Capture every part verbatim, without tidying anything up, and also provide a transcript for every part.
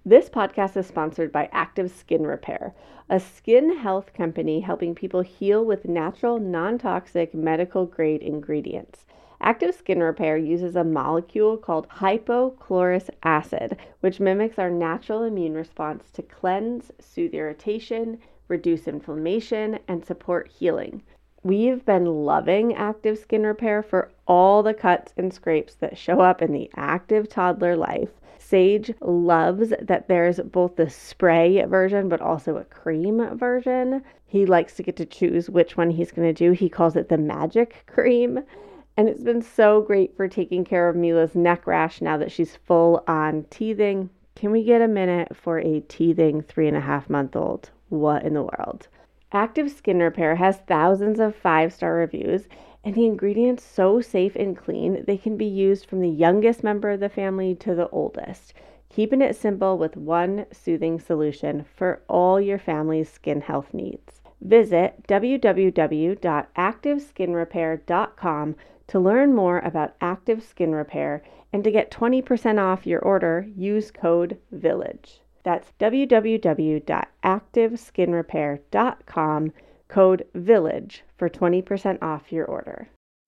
This podcast is sponsored by Active Skin Repair, a skin health company helping people heal with natural, non-toxic, medical-grade ingredients. Active Skin Repair uses a molecule called hypochlorous acid, which mimics our natural immune response to cleanse, soothe irritation, reduce inflammation, and support healing. We've been loving Active Skin Repair for all the cuts and scrapes that show up in the active toddler life. Sage loves that there's both the spray version but also a cream version. He likes to get to choose which one he's going to do. He calls it the magic cream. And it's been so great for taking care of Mila's neck rash now that she's full on teething. Can we get a minute for a teething three and a half month old? What in the world? Active Skin Repair has thousands of five-star reviews, and the ingredients so safe and clean they can be used from the youngest member of the family to the oldest, keeping it simple with one soothing solution for all your family's skin health needs. Visit w w w dot active skin repair dot com to learn more about Active Skin Repair, and to get twenty percent off your order, use code VILLAGE. That's w w w dot active skin repair dot com, code VILLAGE for twenty percent off your order.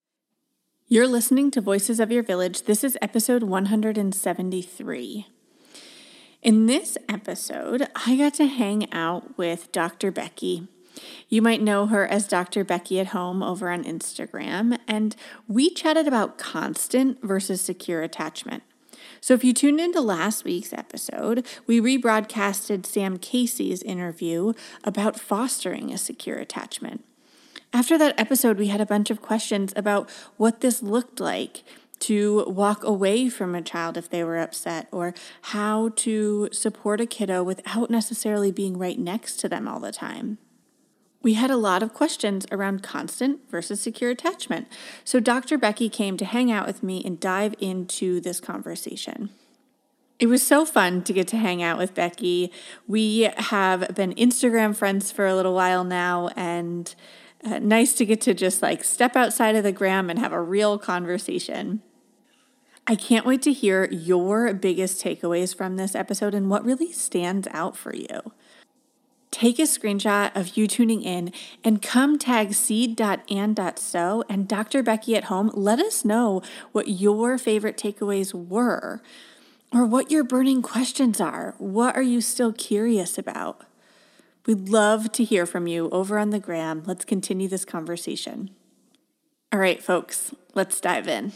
You're listening to Voices of Your Village. This is episode one hundred seventy-three. In this episode, I got to hang out with Doctor Becky. You might know her as Doctor Becky at Home over on Instagram, and we chatted about constant versus secure attachment. So if you tuned into last week's episode, we rebroadcasted Sam Casey's interview about fostering a secure attachment. After that episode, we had a bunch of questions about what this looked like to walk away from a child if they were upset, or how to support a kiddo without necessarily being right next to them all the time. We had a lot of questions around constant versus secure attachment. So Doctor Becky came to hang out with me and dive into this conversation. It was so fun to get to hang out with Becky. We have been Instagram friends for a little while now, and uh, nice to get to just like step outside of the gram and have a real conversation. I can't wait to hear your biggest takeaways from this episode and what really stands out for you. Take a screenshot of you tuning in and come tag seed dot and dot so and Doctor Becky at Home. Let us know what your favorite takeaways were, or what your burning questions are. What are you still curious about? We'd love to hear from you over on the gram. Let's continue this conversation. All right, folks, let's dive in.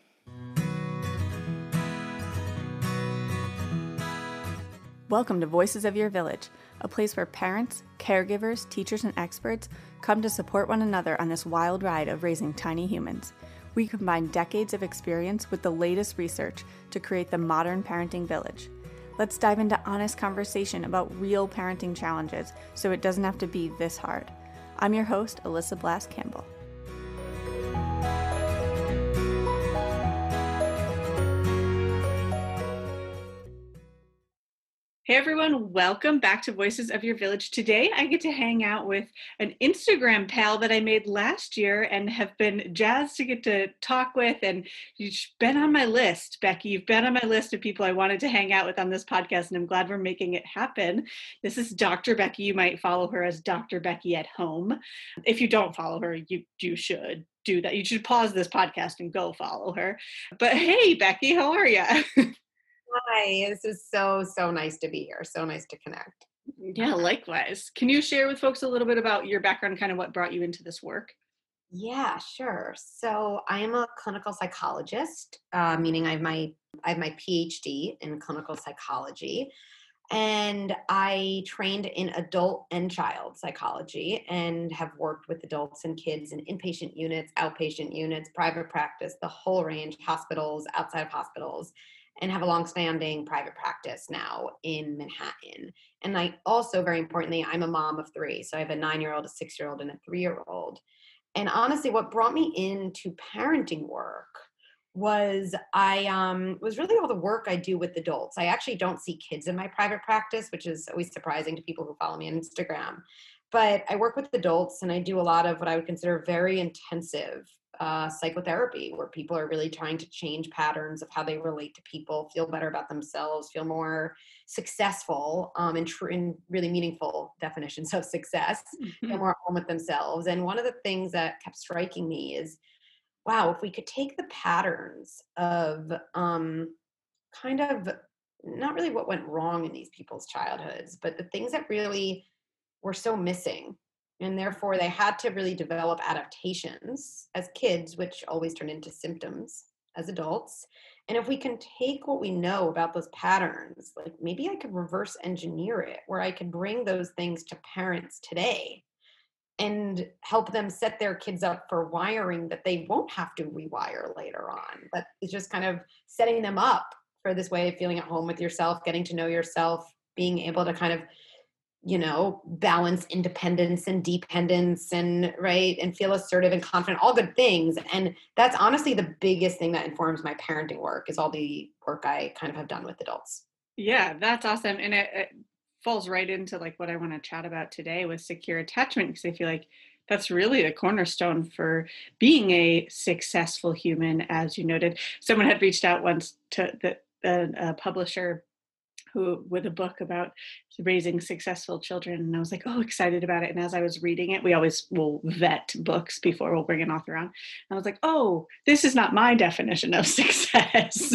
Welcome to Voices of Your Village, a place where parents, caregivers, teachers, and experts come to support one another on this wild ride of raising tiny humans. We combine decades of experience with the latest research to create the modern parenting village. Let's dive into honest conversation about real parenting challenges so it doesn't have to be this hard. I'm your host, Alyssa Blass Campbell. Hey everyone, welcome back to Voices of Your Village. Today I get to hang out with an Instagram pal that I made last year and have been jazzed to get to talk with, and you've been on my list, Becky. You've been on my list of people I wanted to hang out with on this podcast, and I'm glad we're making it happen. This is Doctor Becky. You might follow her as Doctor Becky at Home. If you don't follow her, you, you should do that. You should pause this podcast and go follow her. But hey, Becky, how are you? Hi, this is so, so nice to be here. So nice to connect. Yeah, likewise. Can you share with folks a little bit about your background, kind of what brought you into this work? Yeah, sure. So I am a clinical psychologist, uh, meaning I have my I have my P H D in clinical psychology, and I trained in adult and child psychology and have worked with adults and kids in inpatient units, outpatient units, private practice, the whole range, hospitals, outside of hospitals, and have a long-standing private practice now in Manhattan. And I also, very importantly, I'm a mom of three. So I have a nine-year-old, a six-year-old, and a three-year-old. And honestly, what brought me into parenting work was I um, was really all the work I do with adults. I actually don't see kids in my private practice, which is always surprising to people who follow me on Instagram. But I work with adults, and I do a lot of what I would consider very intensive uh, psychotherapy, where people are really trying to change patterns of how they relate to people, feel better about themselves, feel more successful um, and, tr- and really meaningful definitions of success, feel more at home with themselves. And one of the things that kept striking me is, wow, if we could take the patterns of um, kind of not really what went wrong in these people's childhoods, but the things that really were so missing. And therefore, they had to really develop adaptations as kids, which always turn into symptoms as adults. And if we can take what we know about those patterns, like maybe I could reverse engineer it, where I could bring those things to parents today and help them set their kids up for wiring that they won't have to rewire later on. But it's just kind of setting them up for this way of feeling at home with yourself, getting to know yourself, being able to kind of, you know, balance independence and dependence and right and feel assertive and confident, all good things. And that's honestly the biggest thing that informs my parenting work is all the work I kind of have done with adults. Yeah, that's awesome. And it, it falls right into like what I want to chat about today with secure attachment, because I feel like that's really the cornerstone for being a successful human. As you noted, someone had reached out once to the a, a publisher who with a book about raising successful children, and I was like, oh, excited about it. And as I was reading it, we always will vet books before we'll bring an author on. And I was like, oh, this is not my definition of success.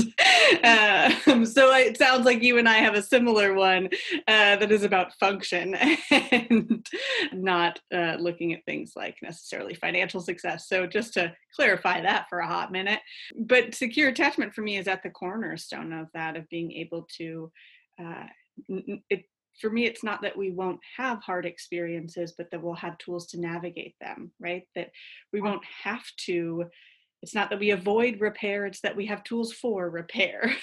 um, so it sounds like you and I have a similar one uh, that is about function and not uh, looking at things like necessarily financial success. So just to clarify that for a hot minute. But secure attachment for me is at the cornerstone of that, of being able to Uh, it, for me, it's not that we won't have hard experiences, but that we'll have tools to navigate them, right? That we won't have to, it's not that we avoid repair, it's that we have tools for repair.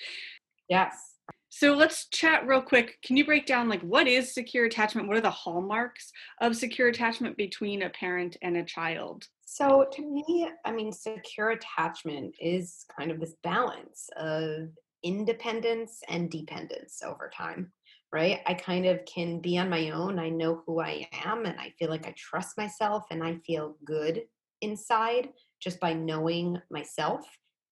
Yes. So let's chat real quick. Can you break down like what is secure attachment? What are the hallmarks of secure attachment between a parent and a child? So to me, I mean, secure attachment is kind of this balance of independence and dependence over time, right? I kind of can be on my own. I know who I am and I feel like I trust myself and I feel good inside just by knowing myself.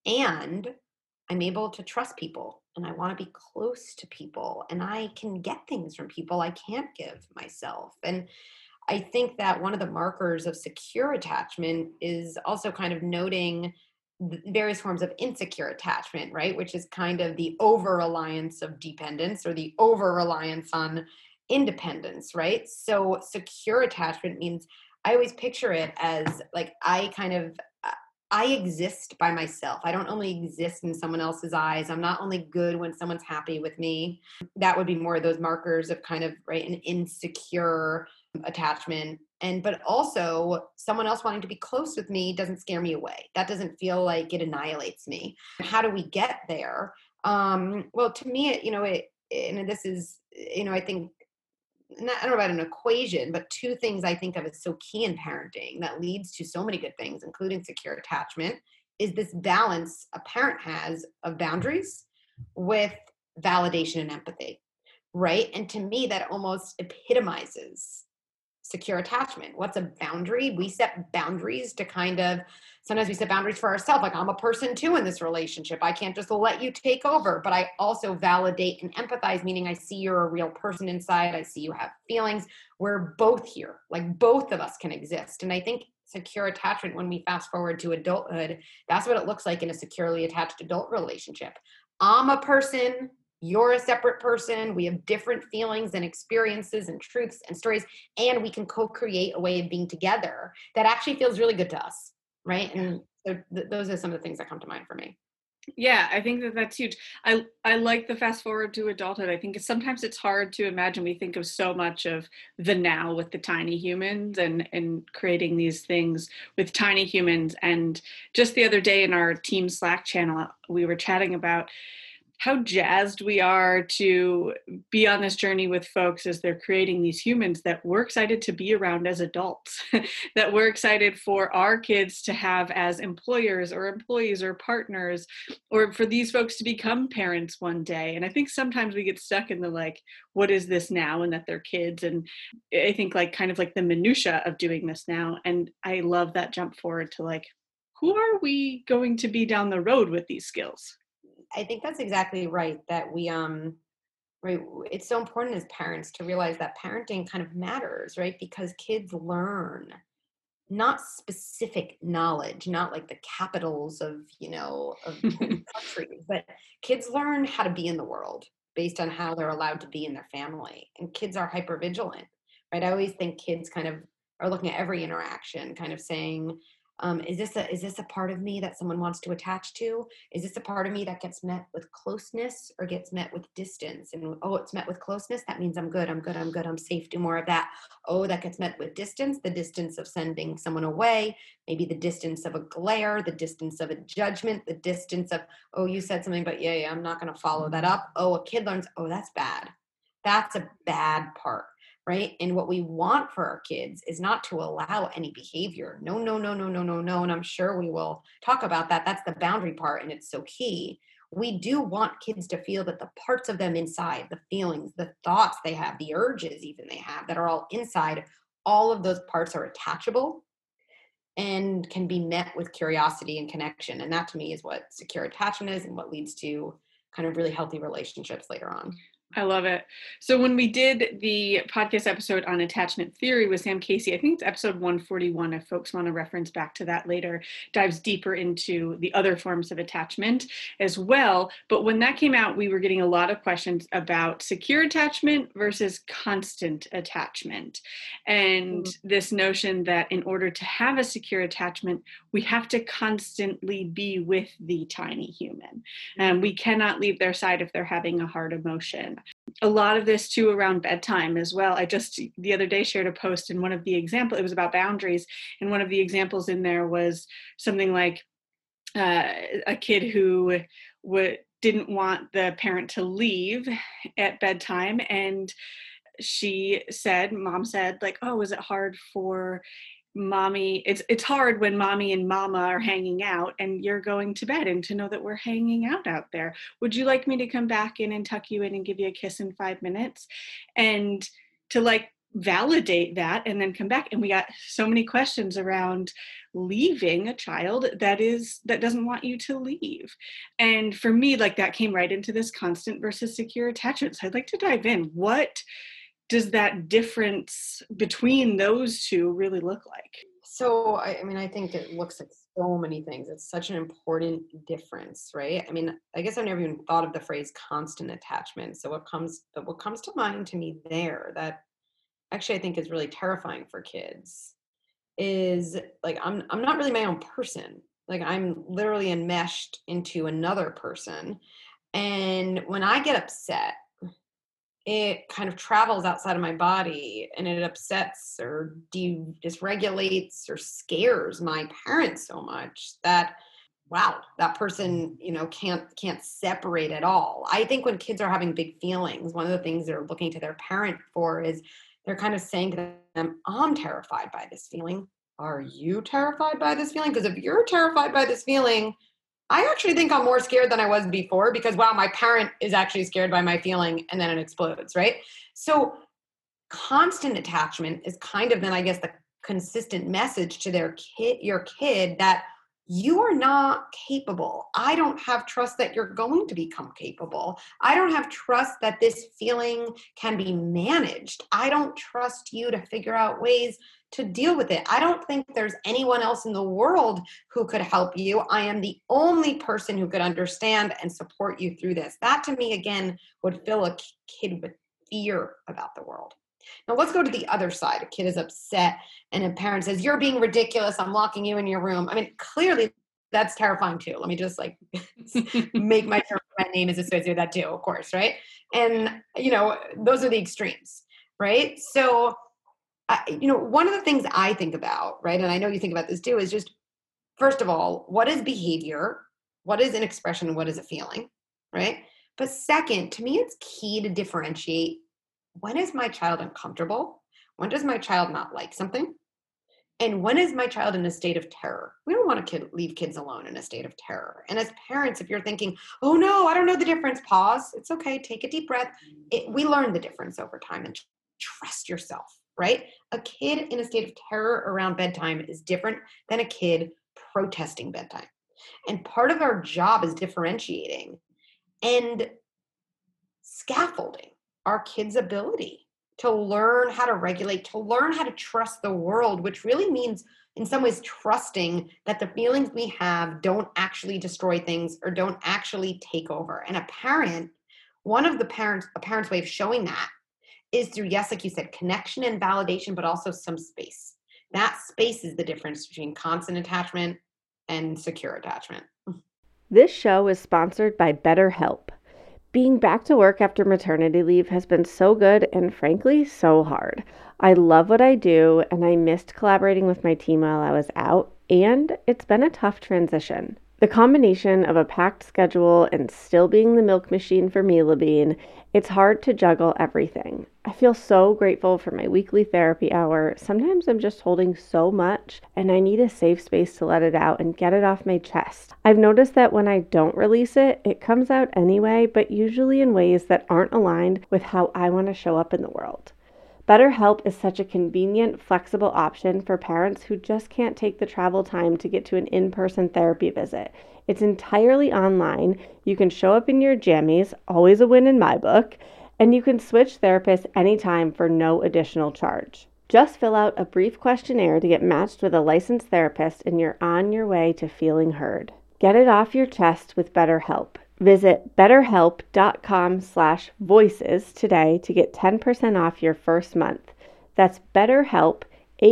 And I'm able to trust people and I want to be close to people and I can get things from people I can't give myself. And I think that one of the markers of secure attachment is also kind of noting th- various forms of insecure attachment, right? Which is kind of the over reliance of dependence or the over reliance on independence, right? So secure attachment means I always picture it as like I kind of uh, I exist by myself. I don't only exist in someone else's eyes. I'm not only good when someone's happy with me. That would be more of those markers of kind of right an insecure attachment. And but also someone else wanting to be close with me doesn't scare me away. That doesn't feel like it annihilates me. How do we get there? Um well, to me it, you know it and this is you know I think not, I don't know about an equation, but two things I think of as so key in parenting that leads to so many good things, including secure attachment, is this balance a parent has of boundaries with validation and empathy, right? And to me, that almost epitomizes secure attachment. What's a boundary? We set boundaries to kind of, sometimes we set boundaries for ourselves. Like I'm a person too in this relationship. I can't just let you take over, but I also validate and empathize, meaning I see you're a real person inside. I see you have feelings. We're both here. Like both of us can exist. And I think secure attachment, when we fast forward to adulthood, that's what it looks like in a securely attached adult relationship. I'm a person. You're a separate person. We have different feelings and experiences and truths and stories, and we can co-create a way of being together that actually feels really good to us, right? And so th- those are some of the things that come to mind for me. Yeah, I think that that's huge. I I like the fast forward to adulthood. I think sometimes it's hard to imagine. We think of so much of the now with the tiny humans and and creating these things with tiny humans. And just the other day in our team Slack channel, we were chatting about how jazzed we are to be on this journey with folks as they're creating these humans that we're excited to be around as adults, that we're excited for our kids to have as employers or employees or partners, or for these folks to become parents one day. And I think sometimes we get stuck in the like, what is this now? And that they're kids. And I think like kind of like the minutia of doing this now. And I love that jump forward to like, who are we going to be down the road with these skills? I think that's exactly right. That we, um, right? It's so important as parents to realize that parenting kind of matters, right? Because kids learn not specific knowledge, not like the capitals of, you know, of countries, but kids learn how to be in the world based on how they're allowed to be in their family. And kids are hyper vigilant, right? I always think kids kind of are looking at every interaction, kind of saying, um, is this a is this a part of me that someone wants to attach to? Is this a part of me that gets met with closeness or gets met with distance? And oh, it's met with closeness. That means I'm good. I'm good. I'm good. I'm safe. Do more of that. Oh, that gets met with distance, the distance of sending someone away, maybe the distance of a glare, the distance of a judgment, the distance of, oh, you said something, but yeah, yeah, I'm not going to follow that up. Oh, a kid learns, oh, that's bad. That's a bad part, right? And what we want for our kids is not to allow any behavior. No, no, no, no, no, no, no. And I'm sure we will talk about that. That's the boundary part, and it's so key. We do want kids to feel that the parts of them inside, the feelings, the thoughts they have, the urges even they have that are all inside, all of those parts are attachable and can be met with curiosity and connection. And that to me is what secure attachment is and what leads to kind of really healthy relationships later on. I love it. So when we did the podcast episode on attachment theory with Sam Casey, I think it's episode one forty-one, if folks want to reference back to that later, dives deeper into the other forms of attachment as well. But when that came out, we were getting a lot of questions about secure attachment versus constant attachment. And mm-hmm. this notion that in order to have a secure attachment, we have to constantly be with the tiny human. And we cannot leave their side if they're having a hard emotion. A lot of this too around bedtime as well. I just the other day shared a post, and one of the example, it was about boundaries. And one of the examples in there was something like uh, a kid who would, didn't want the parent to leave at bedtime. And she said, mom said like, oh, was it hard for mommy, it's it's hard when mommy and mama are hanging out and you're going to bed, and to know that we're hanging out out there. Would you like me to come back in and tuck you in and give you a kiss in five minutes? And to like validate that and then come back. And we got so many questions around leaving a child that is that doesn't want you to leave. And for me, like that came right into this constant versus secure attachment. So I'd like to dive in. What does that difference between those two really look like? So, I, I mean, I think it looks at so many things. It's such an important difference, right? I mean, I guess I've never even thought of the phrase constant attachment. So what comes, but what comes to mind to me there that actually I think is really terrifying for kids is like, I'm, I'm not really my own person. Like I'm literally enmeshed into another person. And when I get upset, it kind of travels outside of my body and it upsets or de- dysregulates or scares my parents so much that, wow, that person, you know, can't, can't separate at all. I think when kids are having big feelings, one of the things they're looking to their parent for is they're kind of saying to them, I'm terrified by this feeling. Are you terrified by this feeling? Because if you're terrified by this feeling, I actually think I'm more scared than I was before because, wow, my parent is actually scared by my feeling and then it explodes, right? So constant attachment is kind of then, I guess, the consistent message to their kid, your kid that you are not capable. I don't have trust that you're going to become capable. I don't have trust that this feeling can be managed. I don't trust you to figure out ways to deal with it. I don't think there's anyone else in the world who could help you. I am the only person who could understand and support you through this. That to me, again, would fill a kid with fear about the world. Now let's go to the other side. A kid is upset and a parent says, you're being ridiculous. I'm locking you in your room. I mean, clearly that's terrifying too. Let me just like make my, my name is associated with that too, of course, right? And, you know, those are the extremes, right? So I, you know, one of the things I think about, right, and I know you think about this too, is just, first of all, what is behavior? What is an expression? What is a feeling, right? But second, to me, it's key to differentiate when is my child uncomfortable? When does my child not like something? And when is my child in a state of terror? We don't want to kid, leave kids alone in a state of terror. And as parents, if you're thinking, oh no, I don't know the difference, pause. It's okay, take a deep breath. It, we learn the difference over time and trust yourself. Right? A kid in a state of terror around bedtime is different than a kid protesting bedtime. And part of our job is differentiating. And scaffolding our kids' ability to learn how to regulate, to learn how to trust the world, which really means in some ways trusting that the feelings we have don't actually destroy things or don't actually take over. And a parent, one of the parents, a parent's way of showing that is through, yes, like you said, connection and validation, but also some space. That space is the difference between constant attachment and secure attachment. This show is sponsored by BetterHelp. Being back to work after maternity leave has been so good and frankly, so hard. I love what I do and I missed collaborating with my team while I was out, and it's been a tough transition. The combination of a packed schedule and still being the milk machine for Mila Bean, it's hard to juggle everything. I feel so grateful for my weekly therapy hour. Sometimes I'm just holding so much and I need a safe space to let it out and get it off my chest. I've noticed that when I don't release it, it comes out anyway, but usually in ways that aren't aligned with how I want to show up in the world. BetterHelp is such a convenient, flexible option for parents who just can't take the travel time to get to an in-person therapy visit. It's entirely online. You can show up in your jammies, always a win in my book, and you can switch therapists anytime for no additional charge. Just fill out a brief questionnaire to get matched with a licensed therapist, and you're on your way to feeling heard. Get it off your chest with BetterHelp. Visit betterhelp.com slash voices today to get ten percent off your first month. That's betterhelp,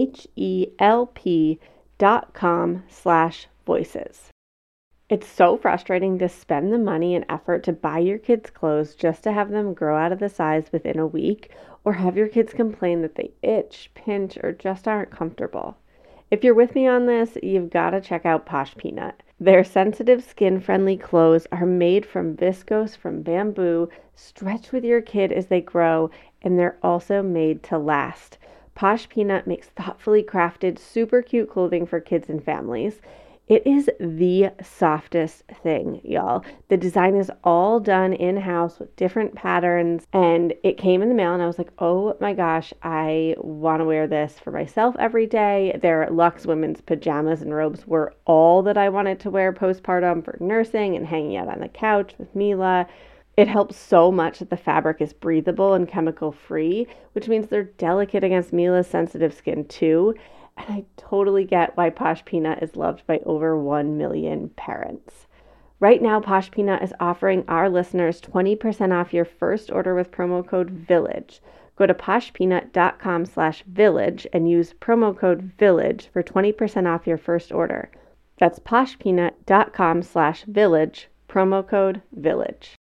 H-E-L-P dot com slash voices. It's so frustrating to spend the money and effort to buy your kids clothes just to have them grow out of the size within a week, or have your kids complain that they itch, pinch, or just aren't comfortable. If you're with me on this, you've got to check out Posh Peanut. Their sensitive, skin-friendly clothes are made from viscose from bamboo, stretch with your kid as they grow, and they're also made to last. Posh Peanut makes thoughtfully crafted, super cute clothing for kids and families. It is the softest thing, y'all. The design is all done in-house with different patterns, and it came in the mail and I was like, oh my gosh, I want to wear this for myself every day. Their Luxe women's pajamas and robes were all that I wanted to wear postpartum for nursing and hanging out on the couch with Mila. It helps so much that the fabric is breathable and chemical free, which means they're delicate against Mila's sensitive skin too. And I totally get why Posh Peanut is loved by over one million parents. Right now, Posh Peanut is offering our listeners twenty percent off your first order with promo code VILLAGE. Go to poshpeanut.com slash village and use promo code VILLAGE for twenty percent off your first order. That's poshpeanut.com slash village, promo code VILLAGE.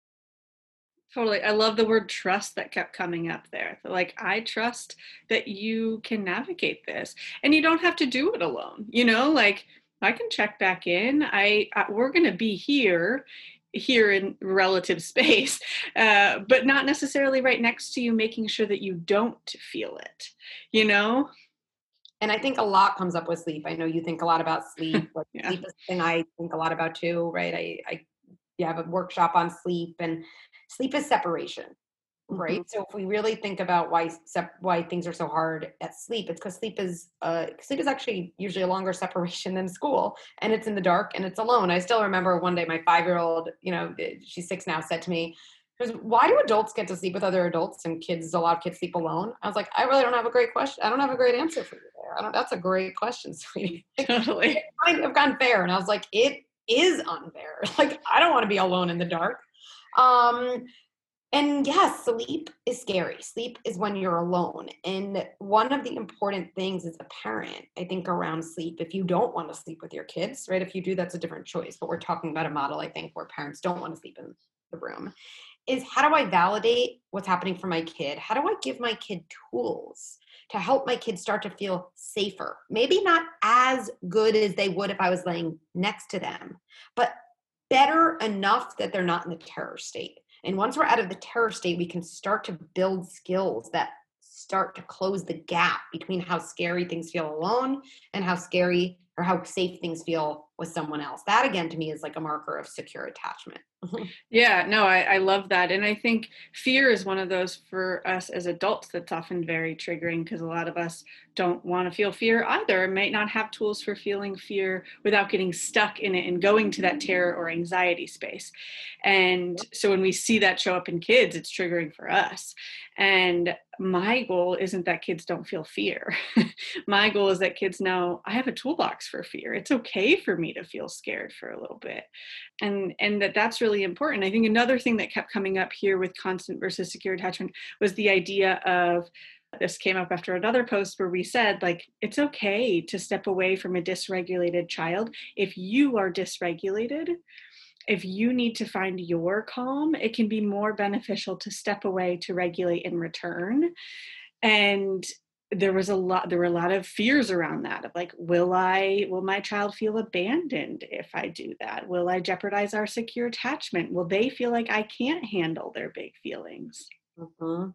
Totally. I love the word trust that kept coming up there. Like, I trust that you can navigate this and you don't have to do it alone. You know, like I can check back in. I, I we're going to be here, here in relative space, uh, but not necessarily right next to you, making sure that you don't feel it, you know? And I think a lot comes up with sleep. I know you think a lot about sleep. Like Yeah. Sleep is something I think a lot about too, right? I, I you have a workshop on sleep, and sleep is separation, right? Mm-hmm. So if we really think about why sep- why things are so hard at sleep, it's because sleep is uh, sleep is actually usually a longer separation than school, and it's in the dark and it's alone. I still remember one day my five-year-old, you know, she's six now, said to me, "Because why do adults get to sleep with other adults and kids? A lot of kids sleep alone." I was like, "I really don't have a great question. I don't have a great answer for you there. I don't. That's a great question, sweetie." Totally. It's kind of unfair, and I was like, "It is unfair. Like, I don't want to be alone in the dark." Um, and yes, sleep is scary. Sleep is when you're alone. And one of the important things as a parent, I think, around sleep, if you don't want to sleep with your kids, right? If you do, that's a different choice. But we're talking about a model, I think, where parents don't want to sleep in the room, is how do I validate what's happening for my kid? How do I give my kid tools to help my kids start to feel safer? Maybe not as good as they would if I was laying next to them, but better enough that they're not in the terror state. And once we're out of the terror state, we can start to build skills that start to close the gap between how scary things feel alone and how scary or how safe things feel with someone else. That again, to me, is like a marker of secure attachment. Yeah, no, I, I love that. And I think fear is one of those for us as adults that's often very triggering, because a lot of us don't want to feel fear either, might not have tools for feeling fear without getting stuck in it and going to that terror or anxiety space. And so when we see that show up in kids, it's triggering for us. And my goal isn't that kids don't feel fear. My goal is that kids know I have a toolbox for fear. It's okay for me to feel scared for a little bit. And, and that that's really important. I think another thing that kept coming up here with constant versus secure attachment was the idea of, this came up after another post where we said, like, it's okay to step away from a dysregulated child. If you are dysregulated, if you need to find your calm, it can be more beneficial to step away to regulate in return. And there was a lot, there were a lot of fears around that of like, will I, will my child feel abandoned if I do that? Will I jeopardize our secure attachment? Will they feel like I can't handle their big feelings? Mm-hmm.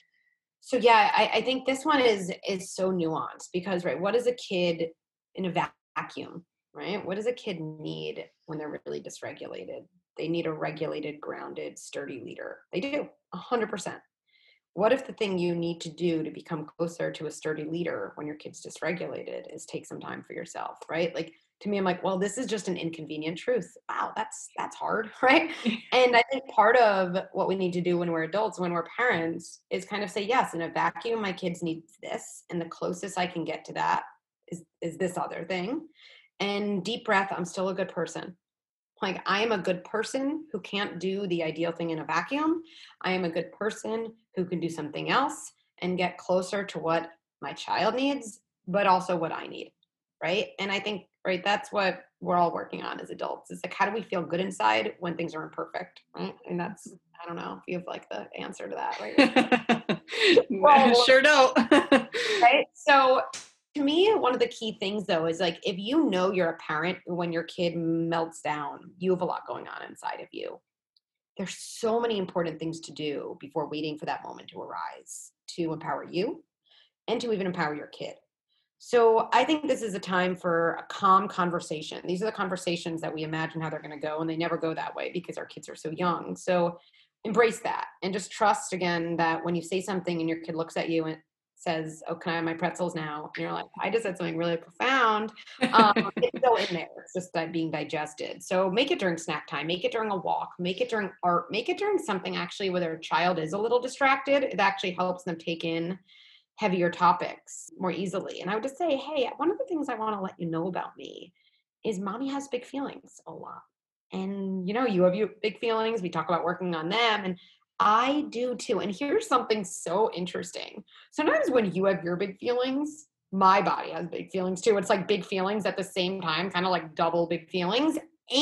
So yeah, I, I think this one is, is so nuanced because, right, what is a kid in a vacuum, right? What does a kid need when they're really dysregulated? They need a regulated, grounded, sturdy leader. They do, a hundred percent. What if the thing you need to do to become closer to a sturdy leader when your kid's dysregulated is take some time for yourself, right? Like, to me, I'm like, well, this is just an inconvenient truth. Wow, that's that's hard, right? And I think part of what we need to do when we're adults, when we're parents, is kind of say, yes, in a vacuum, my kids need this, and the closest I can get to that is is this other thing. And deep breath, I'm still a good person. Like, I am a good person who can't do the ideal thing in a vacuum. I am a good person who can do something else and get closer to what my child needs, but also what I need, right? And I think, right, that's what we're all working on as adults. Is like, how do we feel good inside when things are imperfect, right? And that's, I don't know if you have like the answer to that, right? Well, sure don't. Right? So to me, one of the key things though is like, if you know you're a parent, when your kid melts down, you have a lot going on inside of you. There's so many important things to do before waiting for that moment to arise, to empower you and to even empower your kid. So I think this is a time for a calm conversation. These are the conversations that we imagine how they're going to go, and they never go that way because our kids are so young. So embrace that and just trust, again, that when you say something and your kid looks at you and says, oh, can I have my pretzels now? And you're like, I just said something really profound. Um, it's still in there. It's just that being digested. So make it during snack time, make it during a walk, make it during art, make it during something actually where their child is a little distracted. It actually helps them take in heavier topics more easily. And I would just say, hey, one of the things I want to let you know about me is mommy has big feelings a lot. And, you know, you have your big feelings. We talk about working on them. And I do too. And here's something so interesting. Sometimes when you have your big feelings, my body has big feelings too. It's like big feelings at the same time, kind of like double big feelings.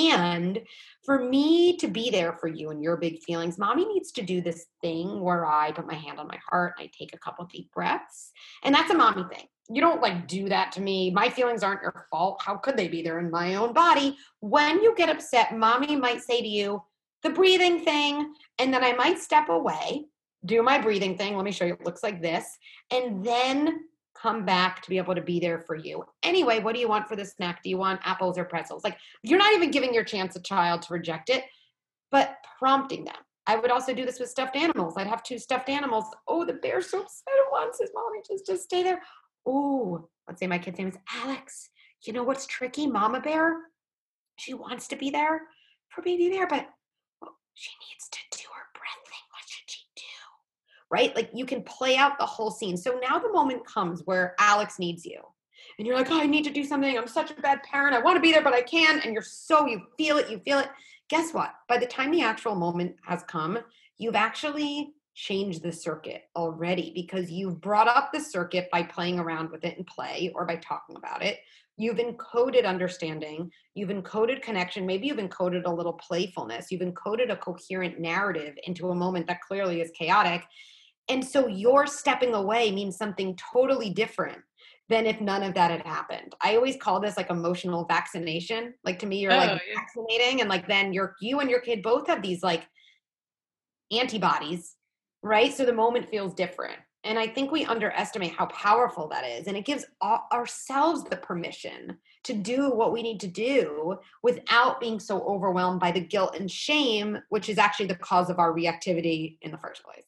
And for me to be there for you and your big feelings, mommy needs to do this thing where I put my hand on my heart, I take a couple deep breaths. And that's a mommy thing. You don't like do that to me. My feelings aren't your fault. How could they be? They're in my own body. When you get upset, mommy might say to you, the breathing thing, and then I might step away, do my breathing thing. Let me show you. It looks like this. And then come back to be able to be there for you. Anyway, what do you want for the snack? Do you want apples or pretzels? Like, you're not even giving your chance a child to reject it, but prompting them. I would also do this with stuffed animals. I'd have two stuffed animals. Oh, the bear's so upset at once. His mommy just, just stay there. Oh, let's say my kid's name is Alex. You know what's tricky? Mama bear, she wants to be there for baby bear, but she needs to do her breath thing. What should she do? Right? Like, you can play out the whole scene. So now the moment comes where Alex needs you. And you're like, oh, I need to do something. I'm such a bad parent. I want to be there, but I can't. And you're so, you feel it, you feel it. Guess what? By the time the actual moment has come, you've actually changed the circuit already because you've brought up the circuit by playing around with it in play or by talking about it. You've encoded understanding, you've encoded connection, maybe you've encoded a little playfulness, you've encoded a coherent narrative into a moment that clearly is chaotic. And so your stepping away means something totally different than if none of that had happened. I always call this like emotional vaccination. Like, to me, you're oh, like yeah. vaccinating, and like then you're you and your kid both have these like antibodies, right? So the moment feels different. And I think we underestimate how powerful that is. And it gives our- ourselves the permission to do what we need to do without being so overwhelmed by the guilt and shame, which is actually the cause of our reactivity in the first place.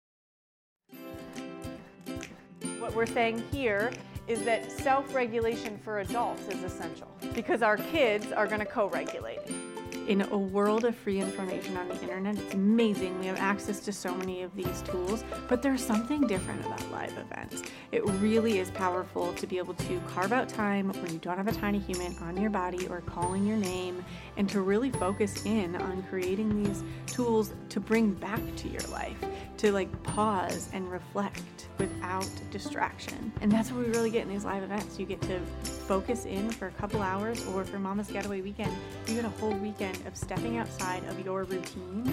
What we're saying here is that self-regulation for adults is essential because our kids are going to co-regulate. In a world of free information on the internet, it's amazing. We have access to so many of these tools, but there's something different about live events. It really is powerful to be able to carve out time where you don't have a tiny human on your body or calling your name, and to really focus in on creating these tools to bring back to your life, to like pause and reflect without distraction. And that's what we really get in these live events. You get to focus in for a couple hours, or for Mama's Getaway Weekend, you get a whole weekend of stepping outside of your routine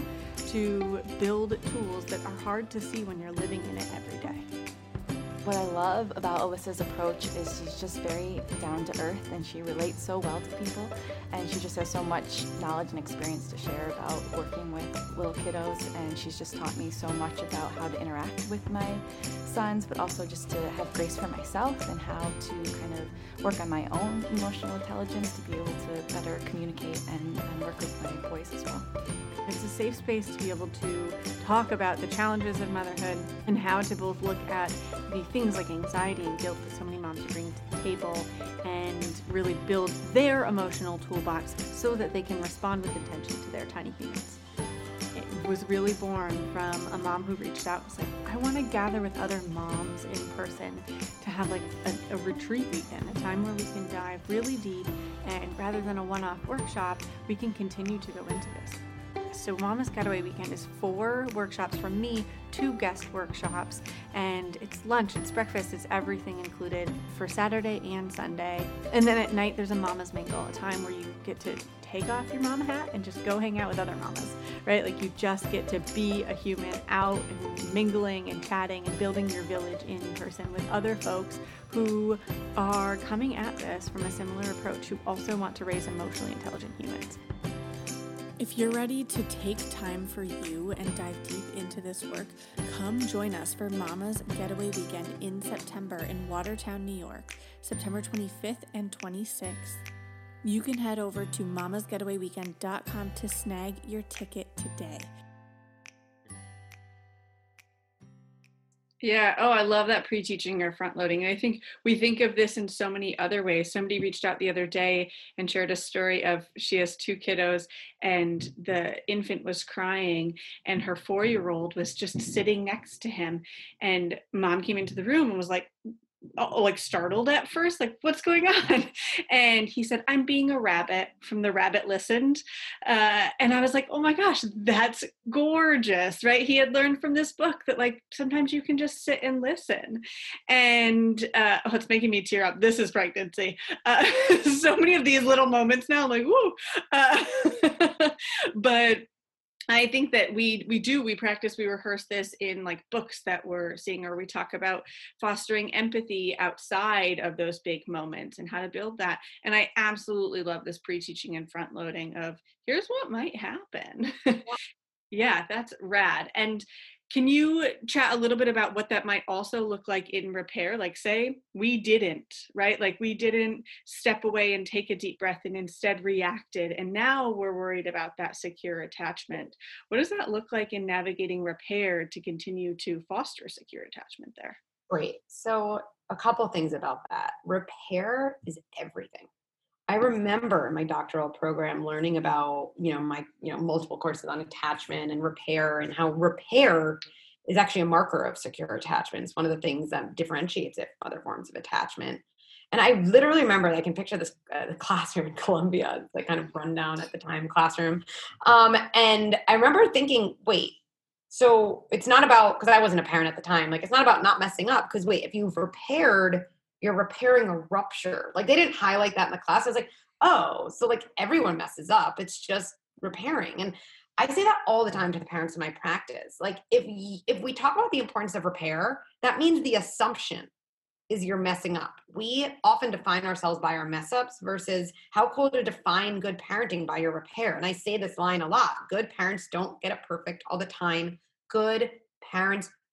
to build tools that are hard to see when you're living in it every day. What I love about Alyssa's approach is she's just very down to earth, and she relates so well to people, and she just has so much knowledge and experience to share about working with little kiddos, and she's just taught me so much about how to interact with my sons, but also just to have grace for myself and how to kind of work on my own emotional intelligence to be able to better communicate and, and work with my boys as well. It's a safe space to be able to talk about the challenges of motherhood and how to both look at the things like anxiety and guilt that so many moms are bringing to the table and really build their emotional toolbox so that they can respond with intention to their tiny humans. It was really born from a mom who reached out and was like, I want to gather with other moms in person to have like a, a retreat weekend, a time where we can dive really deep, and rather than a one-off workshop, we can continue to go into this. So Mama's Getaway Weekend is four workshops from me, two guest workshops, and it's lunch, it's breakfast, it's everything included for Saturday and Sunday. And then at night there's a Mama's Mingle, a time where you get to take off your mama hat and just go hang out with other mamas, right? Like you just get to be a human out and mingling and chatting and building your village in person with other folks who are coming at this from a similar approach, who also want to raise emotionally intelligent humans. If you're ready to take time for you and dive deep into this work, come join us for Mama's Getaway Weekend in September in Watertown, New York, September twenty-fifth and twenty-sixth. You can head over to mamas getaway weekend dot com to snag your ticket today. Yeah. Oh, I love that pre-teaching or front loading. And I think we think of this in so many other ways. Somebody reached out the other day and shared a story of she has two kiddos and the infant was crying and her four-year-old was just sitting next to him. And mom came into the room and was like, oh, like startled at first, like what's going on? And he said, I'm being a rabbit from The Rabbit Listened. Uh, and I was like, oh my gosh, that's gorgeous, right? He had learned from this book that like, sometimes you can just sit and listen. And uh, oh, it's making me tear up. This is pregnancy. Uh, so many of these little moments now, I'm like, whoo. Uh, but I think that we we do, we practice, we rehearse this in like books that we're seeing, or we talk about fostering empathy outside of those big moments and how to build that. And I absolutely love this pre-teaching and front loading of here's what might happen. Yeah, that's rad. And can you chat a little bit about what that might also look like in repair? Like say we didn't, right? Like we didn't step away and take a deep breath and instead reacted. And now we're worried about that secure attachment. What does that look like in navigating repair to continue to foster secure attachment there? Great. So a couple things about that. Repair is everything. I remember in my doctoral program learning about, you know, my, you know, multiple courses on attachment and repair, and how repair is actually a marker of secure attachment. It's one of the things that differentiates it from other forms of attachment. And I literally remember, I can picture this uh, the classroom in Columbia, it's like kind of rundown at the time classroom. Um, and I remember thinking, wait, so it's not about, because I wasn't a parent at the time, like it's not about not messing up, because wait, if you've repaired, you're repairing a rupture. Like they didn't highlight that in the class. I was like, oh, so like everyone messes up. It's just repairing. And I say that all the time to the parents in my practice. Like if y- if we talk about the importance of repair, that means the assumption is you're messing up. We often define ourselves by our mess ups versus how cool to define good parenting by your repair. And I say this line a lot. Good parents don't get it perfect all the time. Good parents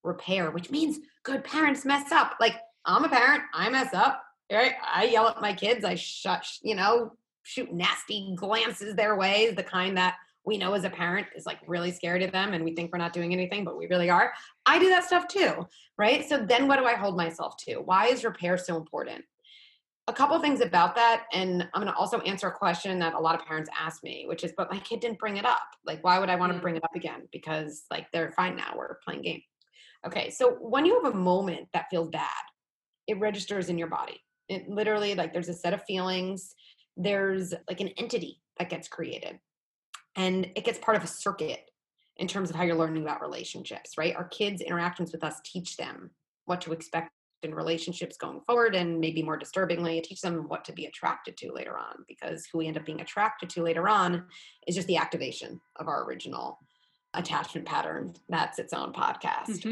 repair, which means good parents mess up. Like, I'm a parent, I mess up, right? I yell at my kids, I shut, you know, shoot nasty glances their way, the kind that we know as a parent is like really scary to them and we think we're not doing anything, but we really are. I do that stuff too, right? So then what do I hold myself to? Why is repair so important? A couple things about that, and I'm going to also answer a question that a lot of parents ask me, which is, but my kid didn't bring it up. Like, why would I want to bring it up again? Because like, they're fine now, we're playing game. Okay, so when you have a moment that feels bad, it registers in your body. It literally, like, there's a set of feelings, there's like an entity that gets created, and it gets part of a circuit in terms of how you're learning about relationships, right? Our kids' interactions with us teach them what to expect in relationships going forward, and maybe more disturbingly, it teaches them what to be attracted to later on, because who we end up being attracted to later on is just the activation of our original attachment pattern. That's its own podcast.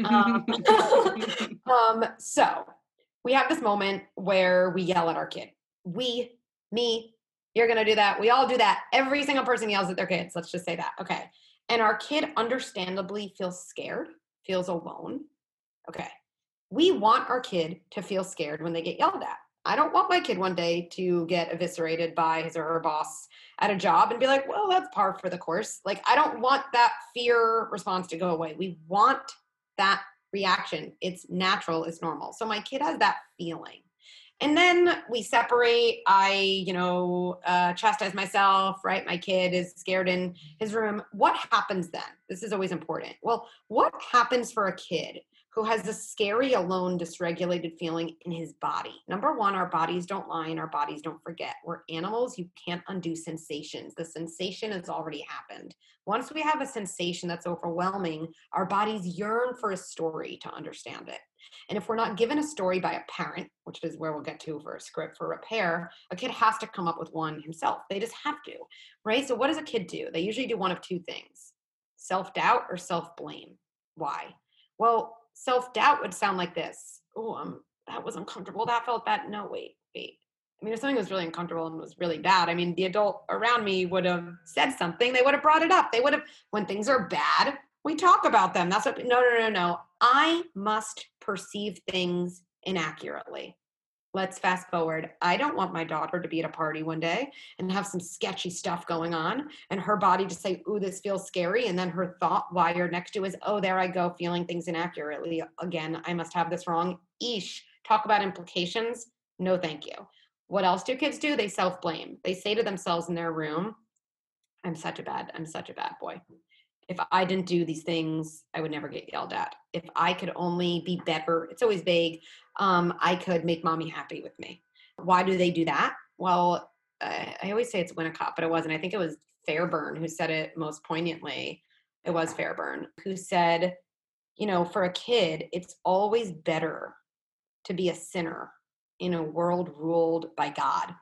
um, um, so we have this moment where we yell at our kid. We, me, you're going to do that. We all do that. Every single person yells at their kids. Let's just say that. Okay. And our kid understandably feels scared, feels alone. Okay. We want our kid to feel scared when they get yelled at. I don't want my kid one day to get eviscerated by his or her boss at a job and be like, well, that's par for the course. Like, I don't want that fear response to go away. We want that reaction. It's natural, it's normal. So my kid has that feeling. And then we separate. I, you know, uh, chastise myself, right? My kid is scared in his room. What happens then? This is always important. Well, what happens for a kid who has a scary, alone, dysregulated feeling in his body? Number one, our bodies don't lie and our bodies don't forget. We're animals. You can't undo sensations. The sensation has already happened. Once we have a sensation that's overwhelming, our bodies yearn for a story to understand it. And if we're not given a story by a parent, which is where we'll get to for a script for repair, a kid has to come up with one himself. They just have to, right? So what does a kid do? They usually do one of two things: self-doubt or self-blame. Why? Well, self-doubt would sound like this. Oh, um, that was uncomfortable. That felt bad. No, wait, wait. I mean, if something was really uncomfortable and was really bad, I mean, the adult around me would have said something. They would have brought it up. They would have, when things are bad, we talk about them. That's what, no, no, no, no. I must perceive things inaccurately. Let's fast forward. I don't want my daughter to be at a party one day and have some sketchy stuff going on and her body just say, ooh, this feels scary. And then her thought wired next to is, oh, there I go, feeling things inaccurately. Again, I must have this wrong. Eesh. Talk about implications. No, thank you. What else do kids do? They self-blame. They say to themselves in their room, I'm such a bad, I'm such a bad boy. If I didn't do these things, I would never get yelled at. If I could only be better, it's always vague, um, I could make mommy happy with me. Why do they do that? Well, I, I always say it's Winnicott, but it wasn't. I think it was Fairburn who said it most poignantly. It was Fairburn who said, you know, for a kid, it's always better to be a sinner in a world ruled by God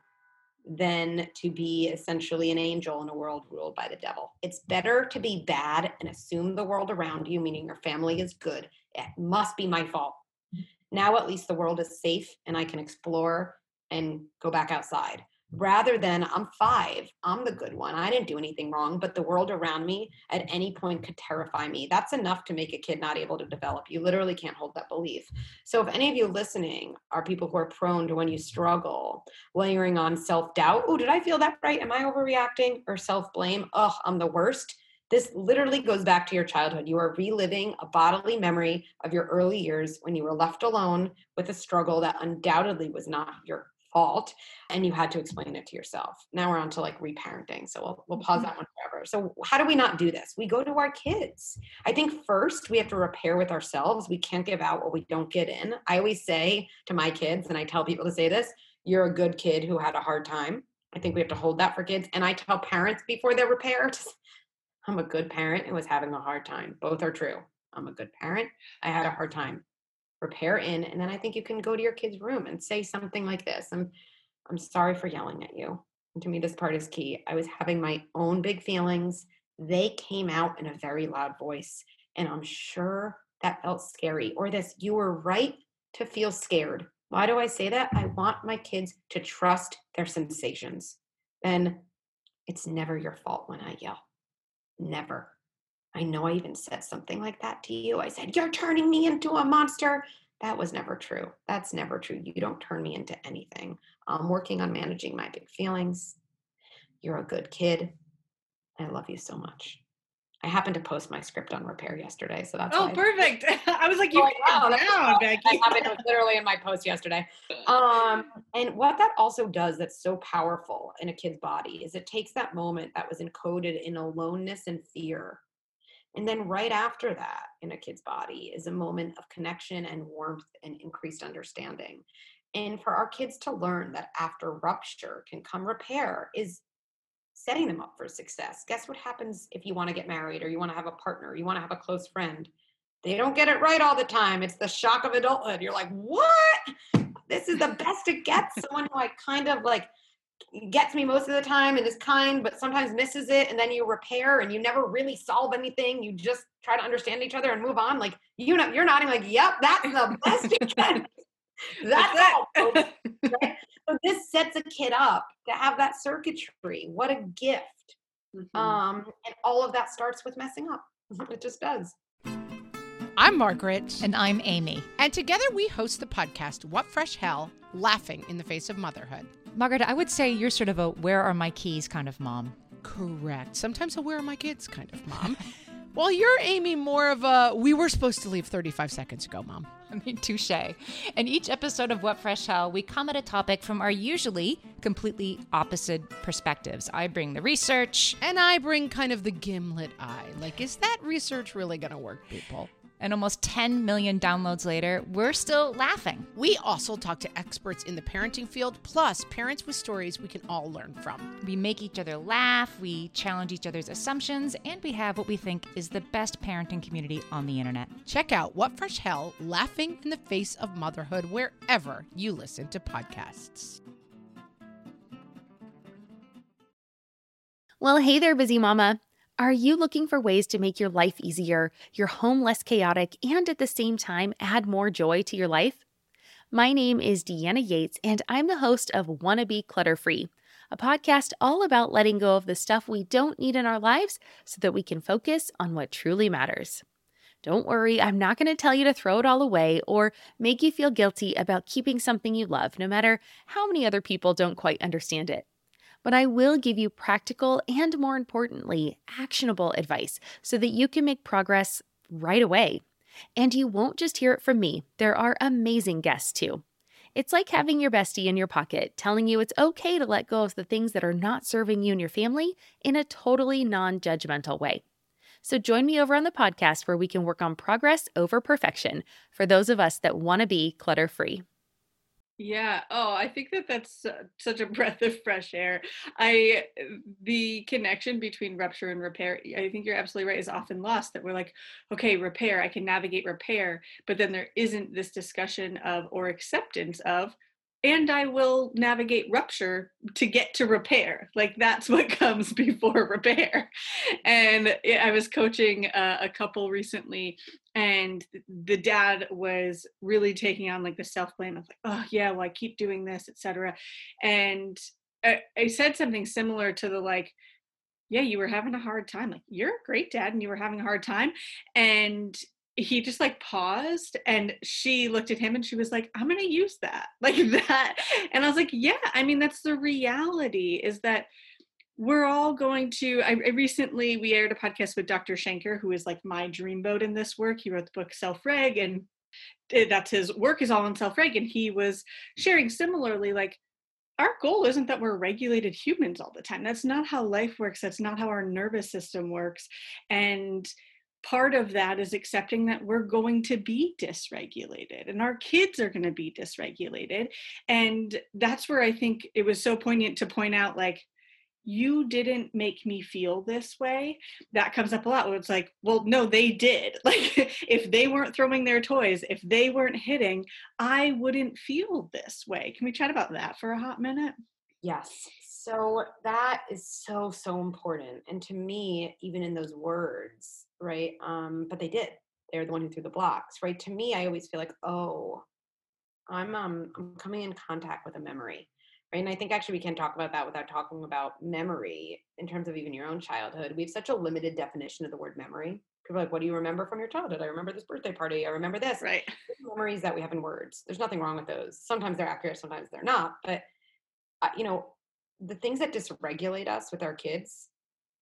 than to be essentially an angel in a world ruled by the devil. It's better to be bad and assume the world around you, meaning your family is good. It must be my fault. Now at least the world is safe and I can explore and go back outside. Rather than I'm five, I'm the good one. I didn't do anything wrong, but the world around me at any point could terrify me. That's enough to make a kid not able to develop. You literally can't hold that belief. So if any of you listening are people who are prone to, when you struggle, layering on self-doubt, oh, did I feel that right? Am I overreacting? Or self-blame, oh, I'm the worst. This literally goes back to your childhood. You are reliving a bodily memory of your early years when you were left alone with a struggle that undoubtedly was not your fault and you had to explain it to yourself. Now we're on to like reparenting. So we'll, we'll pause that one forever. So how do we not do this? We go to our kids. I think first we have to repair with ourselves. We can't give out what we don't get in. I always say to my kids, and I tell people to say this, you're a good kid who had a hard time. I think we have to hold that for kids. And I tell parents before they're repaired, I'm a good parent who was having a hard time. Both are true. I'm a good parent. I had a hard time. Repair in, and then I think you can go to your kid's room and say something like this. I'm I'm sorry for yelling at you. And to me, this part is key. I was having my own big feelings. They came out in a very loud voice, and I'm sure that felt scary. Or this, you were right to feel scared. Why do I say that? I want my kids to trust their sensations. Then it's never your fault when I yell. Never. I know I even said something like that to you. I said, "You're turning me into a monster." That was never true. That's never true. You don't turn me into anything. I'm working on managing my big feelings. You're a good kid. I love you so much. I happened to post my script on repair yesterday, so that's Oh, why. perfect. I was like, Oh, you I got know, it that's down, I Becky. happened to literally in my post yesterday. Um, and what that also does that's so powerful in a kid's body is it takes that moment that was encoded in aloneness and fear. And then right after that in a kid's body is a moment of connection and warmth and increased understanding. And for our kids to learn that after rupture can come repair is setting them up for success. Guess what happens if you want to get married or you want to have a partner, or you want to have a close friend? They don't get it right all the time. It's the shock of adulthood. You're like, what? This is the best it gets. Someone who I kind of like gets me most of the time and is kind, but sometimes misses it. And then you repair and you never really solve anything. You just try to understand each other and move on. Like, you know, you're nodding like, yep, that's the best it gets. That's, That's all, folks, it. right? So this sets a kid up to have that circuitry. What a gift. Mhm. Um, and all of that starts with messing up. It just does. I'm Margaret. And I'm Amy. And together we host the podcast, What Fresh Hell? Laughing in the Face of Motherhood. Margaret, I would say you're sort of a where are my keys kind of mom. Correct. Sometimes a where are my kids kind of mom. Well, you're, Amy, more of a we were supposed to leave thirty-five seconds ago, mom. I mean, touche. In each episode of What Fresh Hell, we come at a topic from our usually completely opposite perspectives. I bring the research. And I bring kind of the gimlet eye. Like, is that research really going to work, people? And almost ten million downloads later, we're still laughing. We also talk to experts in the parenting field, plus parents with stories we can all learn from. We make each other laugh, we challenge each other's assumptions, and we have what we think is the best parenting community on the internet. Check out What Fresh Hell? Laughing in the Face of Motherhood wherever you listen to podcasts. Well, hey there, busy mama. Are you looking for ways to make your life easier, your home less chaotic, and at the same time add more joy to your life? My name is Deanna Yates, and I'm the host of Wanna Be Clutter Free, a podcast all about letting go of the stuff we don't need in our lives so that we can focus on what truly matters. Don't worry, I'm not going to tell you to throw it all away or make you feel guilty about keeping something you love, no matter how many other people don't quite understand it. But I will give you practical and, more importantly, actionable advice so that you can make progress right away. And you won't just hear it from me. There are amazing guests too. It's like having your bestie in your pocket telling you it's okay to let go of the things that are not serving you and your family in a totally non-judgmental way. So join me over on the podcast where we can work on progress over perfection for those of us that want to be clutter-free. Yeah. Oh, I think that that's uh, such a breath of fresh air. I, the connection between rupture and repair, I think you're absolutely right, is often lost, that we're like, okay, repair, I can navigate repair, but then there isn't this discussion of, or acceptance of, and I will navigate rupture to get to repair. Like, that's what comes before repair. And I was coaching a, a couple recently, and the dad was really taking on like the self-blame of like, oh yeah, well I keep doing this, et cetera. And I, I said something similar to the like, yeah, you were having a hard time. Like, you're a great dad and you were having a hard time. And he just like paused, and she looked at him and she was like, I'm going to use that like that. And I was like, yeah, I mean, that's the reality, is that we're all going to, I, I recently, we aired a podcast with Doctor Schenker, who is like my dreamboat in this work. He wrote the book Self-Reg, and that's his work is all in self-reg. And he was sharing similarly, like, our goal isn't that we're regulated humans all the time. That's not how life works. That's not how our nervous system works. And part of that is accepting that we're going to be dysregulated and our kids are going to be dysregulated. And that's where I think it was so poignant to point out, like, you didn't make me feel this way. That comes up a lot where it's like, well, no, they did. Like, if they weren't throwing their toys, if they weren't hitting, I wouldn't feel this way. Can we chat about that for a hot minute? Yes. So that is so, so important. And to me, even in those words, right? Um, but they did. They're the one who threw the blocks, right? To me, I always feel like, oh, I'm um I'm coming in contact with a memory. right? And I think actually we can talk about that without talking about memory in terms of even your own childhood. We have such a limited definition of the word memory. People are like, what do you remember from your childhood? I remember this birthday party. I remember this. Right. Memories that we have in words. There's nothing wrong with those. Sometimes they're accurate, sometimes they're not. But, uh, you know, the things that dysregulate us with our kids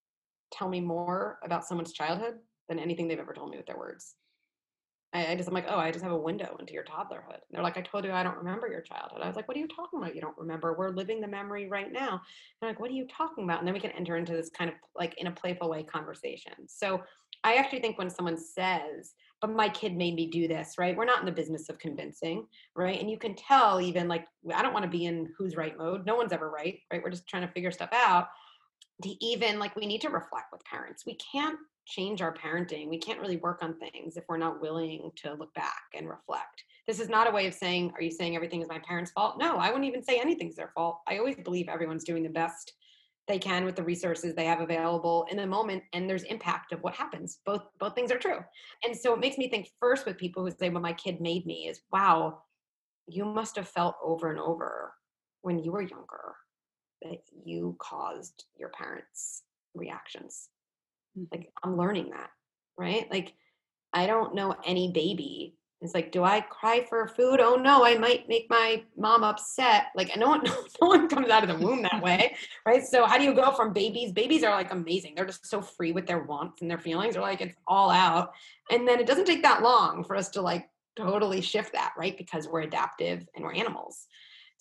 tell me more about someone's childhood than anything they've ever told me with their words. I, I just, I'm like, oh, I just have a window into your toddlerhood. And they're like, I told you I don't remember your childhood. I was like, what are you talking about? You don't remember? We're living the memory right now. And they're like, what are you talking about? And then we can enter into this kind of like in a playful way conversation. So I actually think when someone says, but my kid made me do this, right? We're not in the business of convincing, right? And you can tell even like, I don't want to be in who's right mode. No one's ever right, right? We're just trying to figure stuff out. To even like, we need to reflect with parents. We can't change our parenting. We can't really work on things if we're not willing to look back and reflect. This is not a way of saying, are you saying everything is my parents' fault? No, I wouldn't even say anything's their fault. I always believe everyone's doing the best they can with the resources they have available in the moment, and there's impact of what happens. Both both things are true. And so it makes me think first with people who say, well, my kid made me, is wow, you must have felt over and over when you were younger that you caused your parents' reactions. Like, I'm learning that, right? Like, I don't know any baby. It's like, do I cry for food? Oh no, I might make my mom upset. Like, no one, no one comes out of the womb that way, right? So how do you go from babies? Babies are like amazing. They're just so free with their wants and their feelings. They're like, it's all out. And then it doesn't take that long for us to like totally shift that, right? Because we're adaptive and we're animals.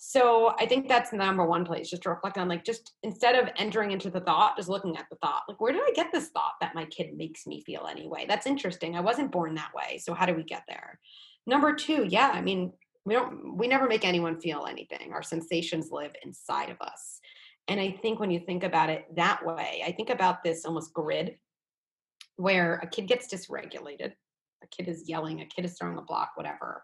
So I think that's the number one place, just to reflect on, like, just instead of entering into the thought, just looking at the thought, like, where did I get this thought that my kid makes me feel anyway? That's interesting. I wasn't born that way. So how do we get there? Number two, yeah, I mean, we don't, we never make anyone feel anything. Our sensations live inside of us. And I think when you think about it that way, I think about this almost grid where a kid gets dysregulated, a kid is yelling, a kid is throwing a block, whatever.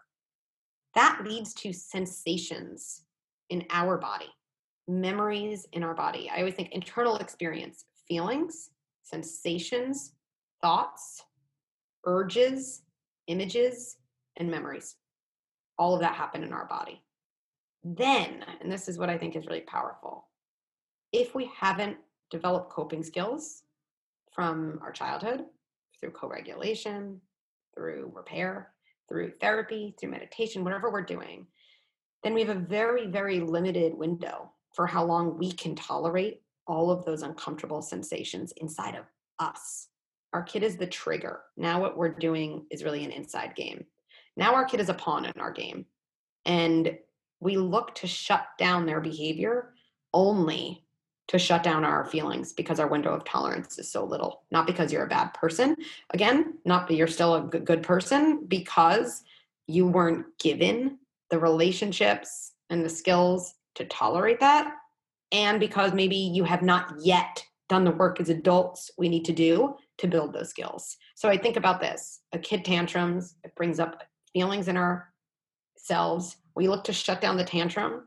That leads to sensations in our body, memories in our body. I always think internal experience, feelings, sensations, thoughts, urges, images, and memories. All of that happen in our body. Then, and this is what I think is really powerful, if we haven't developed coping skills from our childhood, through co-regulation, through repair, through therapy, through meditation, whatever we're doing, then we have a very, very limited window for how long we can tolerate all of those uncomfortable sensations inside of us. Our kid is the trigger. Now what we're doing is really an inside game. Now our kid is a pawn in our game. And we look to shut down their behavior only to shut down our feelings because our window of tolerance is so little. Not because you're a bad person. Again, not that you're still a good person, because you weren't given the relationships and the skills to tolerate that. And because maybe you have not yet done the work as adults we need to do to build those skills. So I think about this. A kid tantrums, it brings up feelings in ourselves. We look to shut down the tantrum,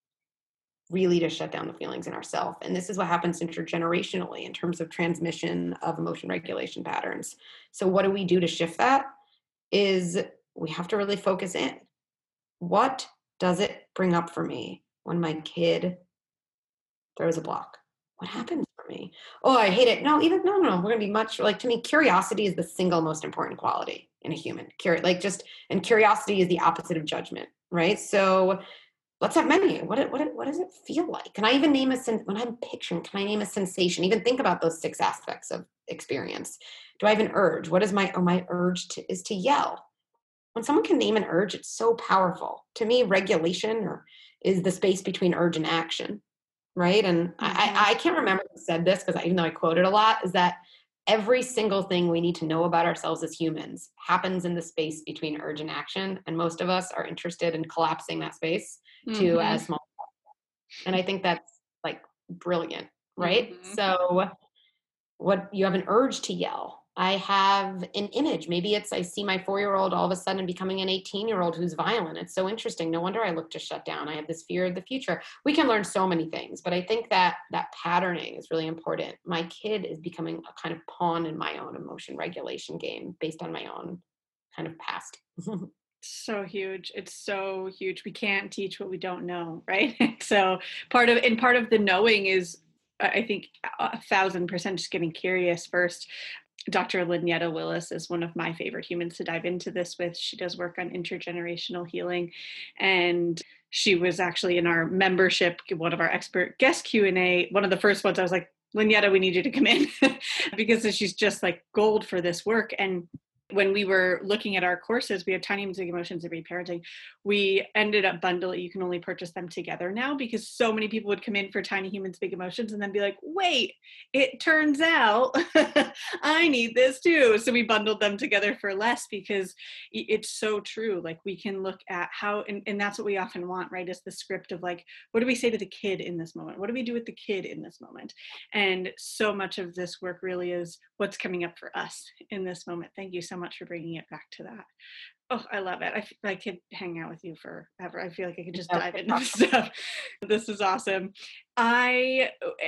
really to shut down the feelings in ourselves. And this is what happens intergenerationally in terms of transmission of emotion regulation patterns. So what do we do to shift that? Is we have to really focus in. What does it bring up for me when my kid throws a block? What happens for me? Oh, I hate it. No, even, no, no, we're going to be much, like, to me, curiosity is the single most important quality in a human. Curi- like just, and curiosity is the opposite of judgment, right? So let's have many. What, what, what does it feel like? Can I even name a, sen- when I'm picturing, can I name a sensation? Even think about those six aspects of experience. Do I have an urge? What is my, oh, my urge to, is to yell. When someone can name an urge, it's so powerful. To me, regulation or is the space between urge and action, right? And mm-hmm. I, I can't remember who said this, because even though I quote it a lot, is that every single thing we need to know about ourselves as humans happens in the space between urge and action. And most of us are interested in collapsing that space mm-hmm. to as small. And I think that's like brilliant, right? Mm-hmm. So what, you have an urge to yell. I have an image. Maybe it's, I see my four-year-old all of a sudden becoming an eighteen-year-old who's violent. It's so interesting. No wonder I look to shut down. I have this fear of the future. We can learn so many things, but I think that that patterning is really important. My kid is becoming a kind of pawn in my own emotion regulation game based on my own kind of past. So huge. It's so huge. We can't teach what we don't know, right? So part of, and part of the knowing is, I think, a thousand percent just getting curious first. Doctor Lynetta Willis is one of my favorite humans to dive into this with. She does work on intergenerational healing, and she was actually in our membership, one of our expert guest Q and A, one of the first ones. I was like, Lynetta, we need you to come in because she's just like gold for this work. And when we were looking at our courses, we have Tiny Humans Big Emotions and Reparenting. We ended up bundling. You can only purchase them together now because so many people would come in for Tiny Humans Big Emotions and then be like, wait, it turns out I need this too. So we bundled them together for less because it's so true. Like we can look at how, and, and that's what we often want, right? Is the script of like, what do we say to the kid in this moment? What do we do with the kid in this moment? And so much of this work really is what's coming up for us in this moment. Thank you so much for bringing it back to that. Oh, I love it. I, f- I could hang out with you forever. I feel like I could just dive into this stuff. This is awesome. I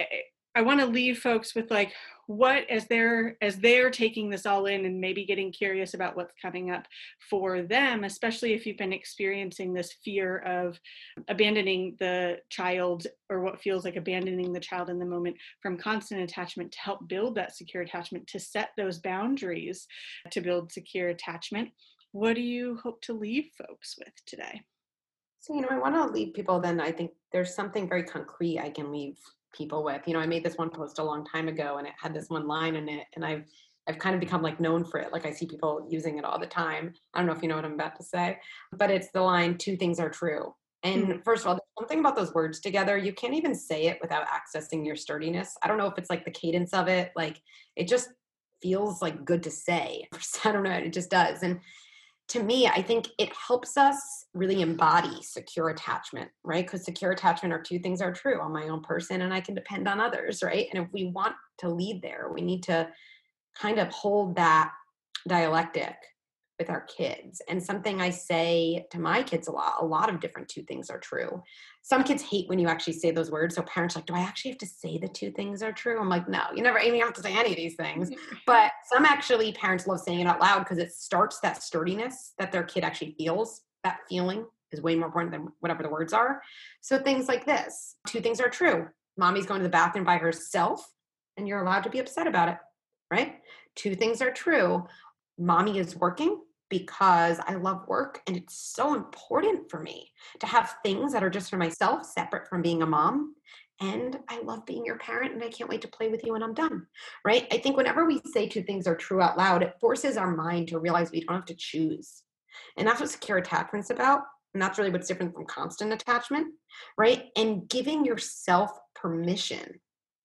I want to leave folks with like what, as they're as they're taking this all in and maybe getting curious about what's coming up for them, especially if you've been experiencing this fear of abandoning the child or what feels like abandoning the child in the moment from constant attachment, to help build that secure attachment, to set those boundaries to build secure attachment. What do you hope to leave folks with today? So, you know, I want to leave people, then I think there's something very concrete I can leave people with. You know, I made this one post a long time ago and it had this one line in it, and I've I've kind of become like known for it. Like I see people using it all the time. I don't know if you know what I'm about to say, but it's the line, two things are true. And mm-hmm. first of all, there's something about those words together. You can't even say it without accessing your sturdiness. I don't know if it's like the cadence of it. Like it just feels like good to say. I don't know. It just does. And to me, I think it helps us really embody secure attachment, right? Because secure attachment are two things are true. I'm my own person and I can depend on others, right? And if we want to lead there, we need to kind of hold that dialectic with our kids. And something I say to my kids a lot, a lot of different two things are true. Some kids hate when you actually say those words. So parents are like, do I actually have to say the two things are true? I'm like, no, you never even have to say any of these things. But some actually parents love saying it out loud because it starts that sturdiness that their kid actually feels. That feeling is way more important than whatever the words are. So things like this, two things are true. Mommy's going to the bathroom by herself and you're allowed to be upset about it, right? Two things are true. Mommy is working because I love work and it's so important for me to have things that are just for myself, separate from being a mom. And I love being your parent and I can't wait to play with you when I'm done, right? I think whenever we say two things are true out loud, it forces our mind to realize we don't have to choose. And that's what secure attachment's about. And that's really what's different from constant attachment, right? And giving yourself permission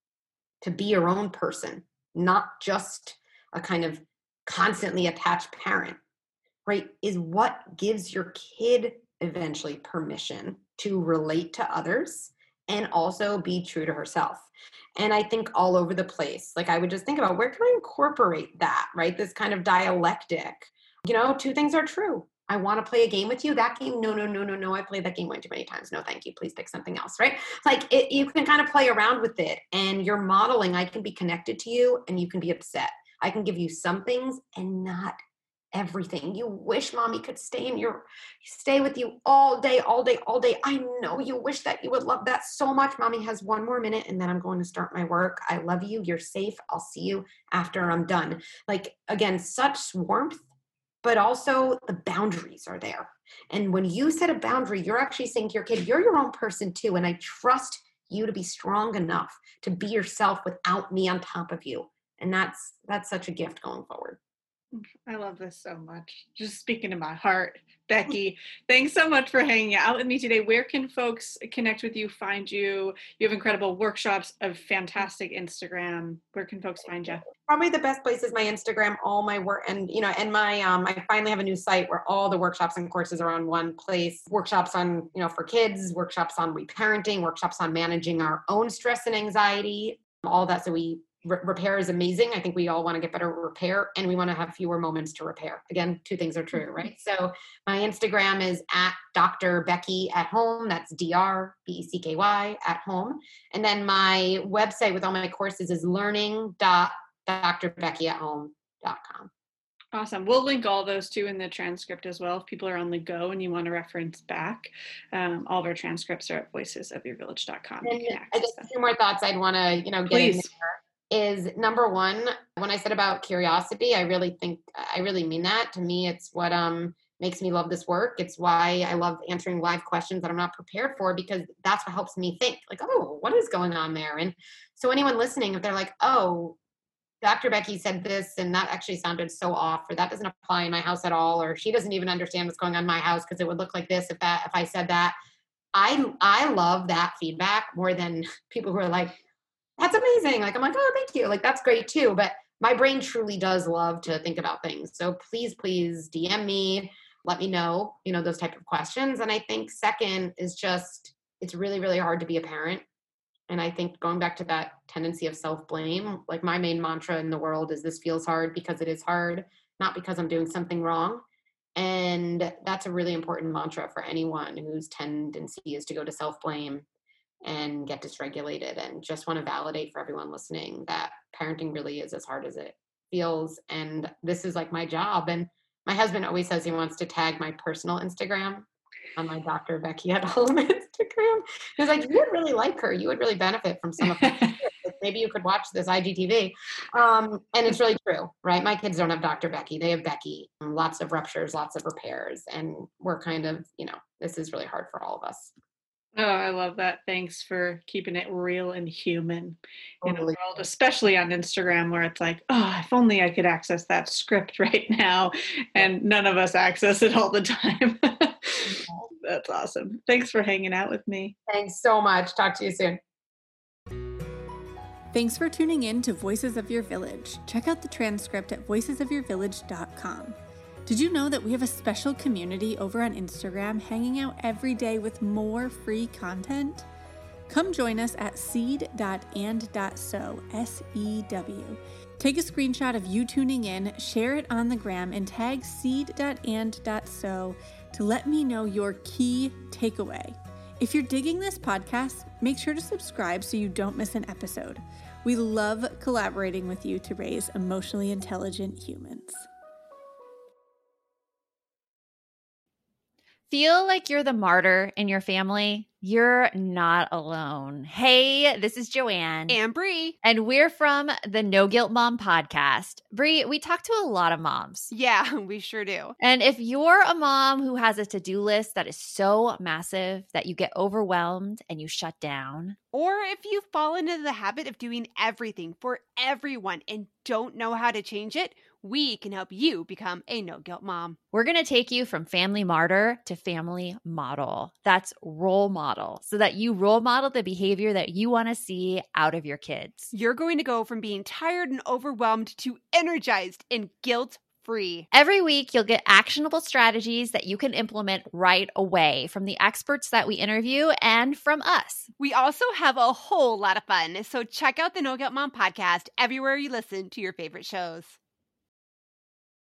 to be your own person, not just a kind of constantly attached parent, right, is what gives your kid eventually permission to relate to others and also be true to herself. And I think all over the place, like I would just think about where can I incorporate that, right? This kind of dialectic, you know, two things are true. I want to play a game with you. That game, no, no, no, no, no. I played that game way too many times. No, thank you. Please pick something else, right? Like it, you can kind of play around with it and you're modeling, I can be connected to you and you can be upset. I can give you some things and not everything. You wish mommy could stay in your, stay with you all day, all day, all day. I know you wish that you would love that so much. Mommy has one more minute and then I'm going to start my work. I love you. You're safe. I'll see you after I'm done. Like, again, such warmth, but also the boundaries are there. And when you set a boundary, you're actually saying to your kid, you're your own person too. And I trust you to be strong enough to be yourself without me on top of you. And that's, that's such a gift going forward. I love this so much. Just speaking to my heart. Becky, thanks so much for hanging out with me today. Where can folks connect with you, find you? You have incredible workshops, a fantastic Instagram. Where can folks find you? Probably the best place is my Instagram, all my work, and you know, and my um I finally have a new site where all the workshops and courses are on one place. Workshops on, you know, for kids, workshops on reparenting, workshops on managing our own stress and anxiety, all that. So we repair is amazing. I think we all want to get better at repair and we want to have fewer moments to repair. Again, two things are true, right? So my Instagram is at Doctor Becky at home. That's D R B E C K Y at home. And then my website with all my courses is learning dot dr becky at home dot com. Awesome. We'll link all those too in the transcript as well. If people are on the go and you want to reference back, um, all of our transcripts are at voices of your village dot com. And I guess two more thoughts I'd want to, you know, get Please. in there is number one, when I said about curiosity, I really think, I really mean that. To me, it's what um makes me love this work. It's why I love answering live questions that I'm not prepared for, because that's what helps me think like, oh, what is going on there? And so anyone listening, if they're like, oh, Doctor Becky said this, and that actually sounded so off, or that doesn't apply in my house at all, or she doesn't even understand what's going on in my house because it would look like this if that if I said that. I I love that feedback more than people who are like, that's amazing. Like, I'm like, oh, thank you. Like, that's great too. But my brain truly does love to think about things. So please, please D M me, let me know, you know, those type of questions. And I think second is just, it's really, really hard to be a parent. And I think going back to that tendency of self-blame, like my main mantra in the world is this feels hard because it is hard, not because I'm doing something wrong. And that's a really important mantra for anyone whose tendency is to go to self-blame and get dysregulated. And just want to validate for everyone listening that parenting really is as hard as it feels. And this is like my job. And my husband always says he wants to tag my personal Instagram on my Doctor Becky at home Instagram. He's like, you would really like her. You would really benefit from some of her. Maybe you could watch this I G T V. Um, and it's really true, right? My kids don't have Doctor Becky. They have Becky. Lots of ruptures, lots of repairs. And we're kind of, you know, this is really hard for all of us. Oh, I love that. Thanks for keeping it real and human in a Totally. world, especially on Instagram, where it's like, oh, if only I could access that script right now. And none of us access it all the time. That's awesome. Thanks for hanging out with me. Thanks so much. Talk to you soon. Thanks for tuning in to Voices of Your Village. Check out the transcript at voices of your village dot com. Did you know that we have a special community over on Instagram hanging out every day with more free content? Come join us at seed dot and dot sow, S E W. Take a screenshot of you tuning in, share it on the gram, and tag seed dot and dot sow to let me know your key takeaway. If you're digging this podcast, make sure to subscribe so you don't miss an episode. We love collaborating with you to raise emotionally intelligent humans. Feel like you're the martyr in your family? You're not alone. Hey, this is Joanne. And Bree. And we're from the No Guilt Mom podcast. Bree, we talk to a lot of moms. Yeah, we sure do. And if you're a mom who has a to-do list that is so massive that you get overwhelmed and you shut down, or if you've fallen into the habit of doing everything for everyone and don't know how to change it, we can help you become a no-guilt mom. we're going to take you from family martyr to family model. That's role model, so that you role model the behavior that you want to see out of your kids. You're going to go from being tired and overwhelmed to energized and guilt-free. Every week, you'll get actionable strategies that you can implement right away from the experts that we interview and from us. We also have a whole lot of fun, so check out the No Guilt Mom podcast everywhere you listen to your favorite shows.